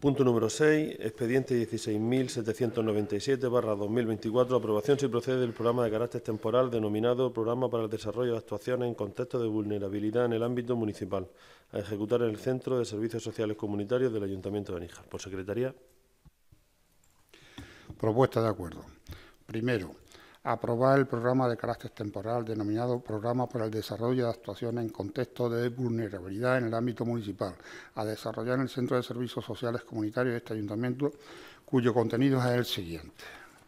Punto número 6, expediente 16.797/2024, aprobación si procede del programa de carácter temporal denominado Programa para el Desarrollo de Actuaciones en Contexto de Vulnerabilidad en el Ámbito Municipal, a ejecutar en el Centro de Servicios Sociales Comunitarios del Ayuntamiento de Níjar. Por Secretaría. Propuesta de acuerdo. Primero, aprobar el programa de carácter temporal denominado Programa para el Desarrollo de Actuaciones en Contexto de Vulnerabilidad en el Ámbito Municipal, a desarrollar en el Centro de Servicios Sociales Comunitarios de este Ayuntamiento, cuyo contenido es el siguiente.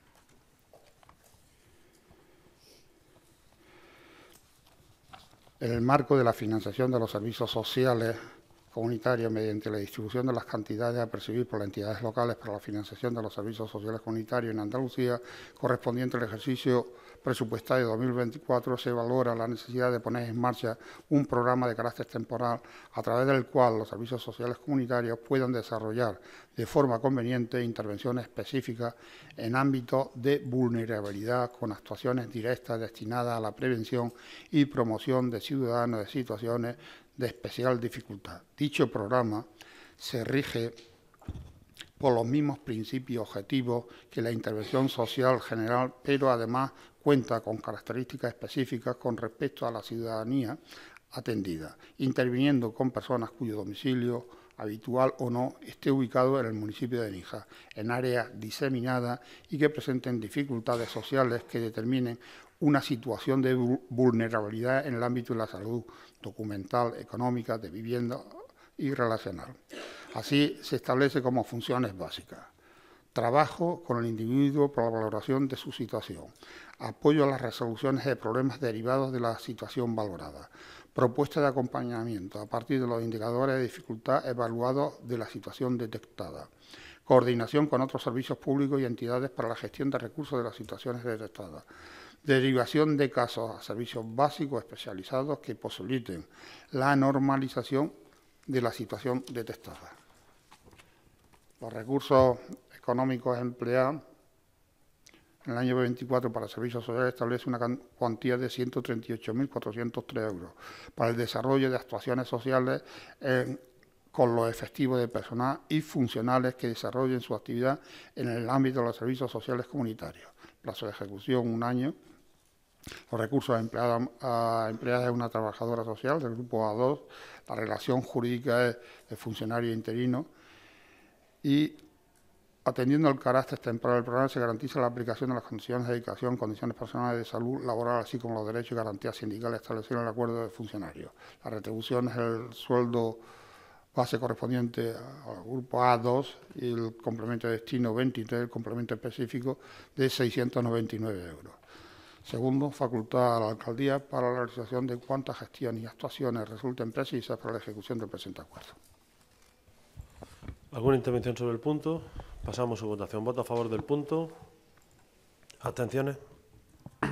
En el marco de la financiación de los servicios sociales comunitarios mediante la distribución de las cantidades a percibir por las entidades locales para la financiación de los servicios sociales comunitarios en Andalucía, correspondiente al ejercicio presupuestario 2024, se valora la necesidad de poner en marcha un programa de carácter temporal a través del cual los servicios sociales comunitarios puedan desarrollar de forma conveniente intervenciones específicas en ámbitos de vulnerabilidad con actuaciones directas destinadas a la prevención y promoción de ciudadanos de situaciones de especial dificultad. Dicho programa se rige por los mismos principios objetivos que la intervención social general, pero además cuenta con características específicas con respecto a la ciudadanía atendida, interviniendo con personas cuyo domicilio habitual o no esté ubicado en el municipio de Níjar, en áreas diseminadas y que presenten dificultades sociales que determinen una situación de vulnerabilidad en el ámbito de la salud, documental, económica, de vivienda y relacional. Así se establece como funciones básicas: trabajo con el individuo por la valoración de su situación, apoyo a las resoluciones de problemas derivados de la situación valorada, propuesta de acompañamiento a partir de los indicadores de dificultad evaluados de la situación detectada, coordinación con otros servicios públicos y entidades para la gestión de recursos de las situaciones detectadas, derivación de casos a servicios básicos especializados que posibiliten la normalización de la situación detectada. Los recursos económicos empleados en el año 24 para servicios sociales establece una cuantía de 138.403 euros para el desarrollo de actuaciones sociales con los efectivos de personal y funcionales que desarrollen su actividad en el ámbito de los servicios sociales comunitarios. Plazo de ejecución, 1 año. Los recursos empleados es una trabajadora social del grupo A2. La relación jurídica es de funcionario interino. Y, atendiendo al carácter temporal del programa, se garantiza la aplicación de las condiciones de dedicación, condiciones personales de salud laboral, así como los derechos y garantías sindicales establecidos en el acuerdo de funcionarios. La retribución es el sueldo base correspondiente al grupo A2 y el complemento de destino 23, el complemento específico de 699 euros. Segundo, facultad a la alcaldía para la realización de cuantas gestiones y actuaciones resulten precisas para la ejecución del presente acuerdo. ¿Alguna intervención sobre el punto? Pasamos a su votación. ¿Voto a favor del punto? ¿Abstenciones?